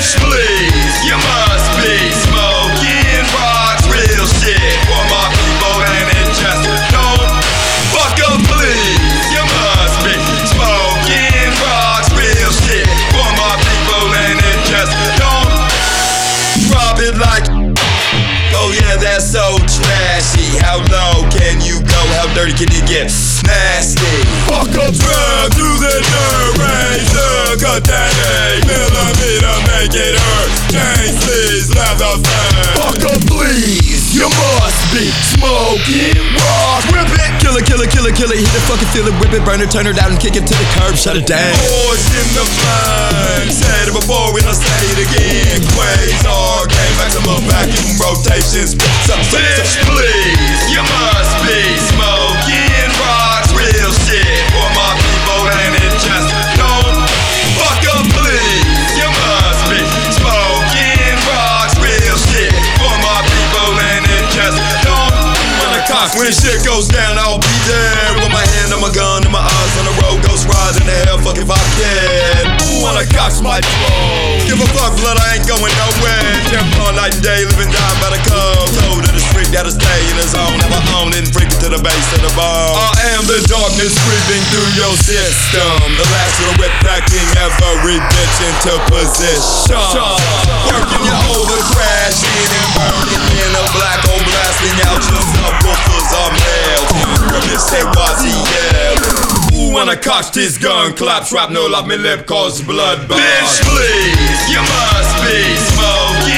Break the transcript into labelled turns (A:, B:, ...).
A: Bitch, please, you must be smoking rocks, real shit for my people, and it just don't fuck up, please. You must be smoking rocks, real shit for my people, and it just don't drop it like. Oh yeah, that's so trashy. How low can you go? How dirty can you get? Nasty. Fuck up, drive through the dirt, razor, cut that 8mm, make it hurt. Chain sleeves, leather fan. Fuck up, please. You must be smoking rock. Rip it, kill it, kill it, kill it, kill it. Hit it, fucking feel it, whip it, burn it, turn it out and kick it to the curb, shut it down. Boys in the flame. Said it before, we don't say it again. Quasar, game maximum vacuum rotation. Bitch, please, you must be smoking rocks, real shit for my people, and it just don't fuck up, please. You must be smoking rocks, real shit for my people, and it just don't wanna cock. When shit goes down, I'll be there with my hand on my gun and my eyes on the road. Ghost riding the hell, fuck if I can. Wanna cox my throat. Give a fuck, blood, I ain't going nowhere. Jump on night and day, living down by the cove. Toe to the street, gotta stay in the zone. Never own it, freak it to the base of the bone. I am the darkness creeping through your system. The last little whip packing every bitch into position. Working you over, crashing and burning in a black hole, blasting out your subwoofers are male. Say what's he yell? When I cocked his gun, clap, shrapnel off me lip, cause blood. Bitch, please, you must be smoking